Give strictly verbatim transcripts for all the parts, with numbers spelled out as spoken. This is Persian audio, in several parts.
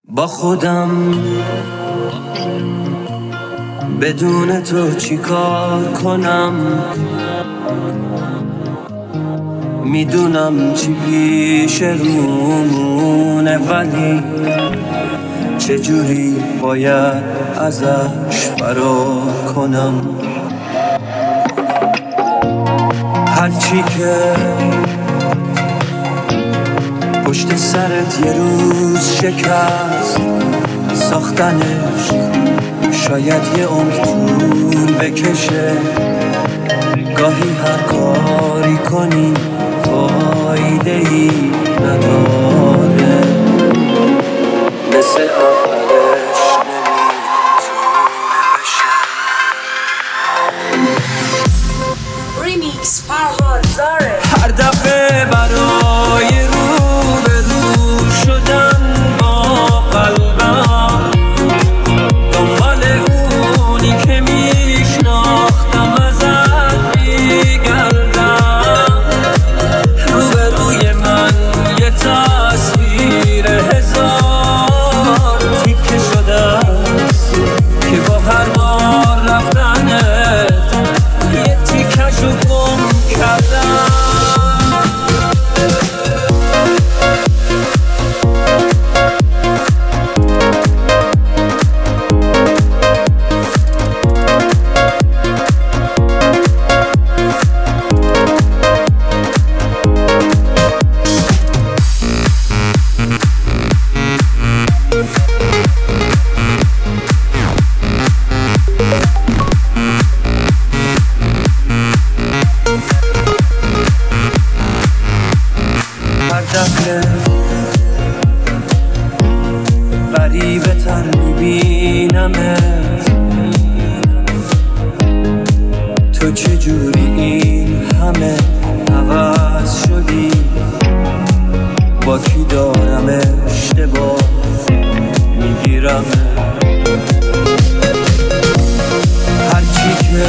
با خودم بدون تو چی کار کنم، میدونم چی پیش رومونه، ولی چجوری باید ازش فرار کنم. هرچی که پشت سرت یه روز شکست ساختنش، شاید یه عمر طول بکشه. گاهی هر کاری کنی فایده ای نداره، مثل اولش نمیتونه بشه. ریمیکس فرهاد زاره. هر دفعه برای رو به رو شدن با قلبم، دنبال اونی که میشناختم ازت میگردم. روبروی من یه تصویر هزار تیکه شده است که با هر بار رفتنت یه تیکشو گم کردم. هر دفعه غریبه تر میبینمت، تو چجوری این همه عوض شدی؟ با کی دارم اشتباه میگیرم؟ هرچی که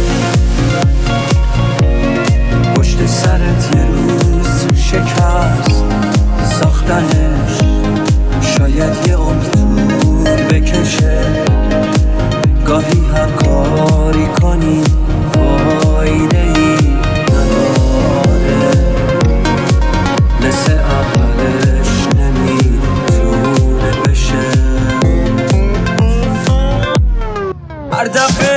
پشت سرت یه روز شکست ساختنش، شاید یه عمر طول بکشه. گاهی هر کاری کنی فایده ای نداره، مثل اولش نمیتونه بشه. هر دفعه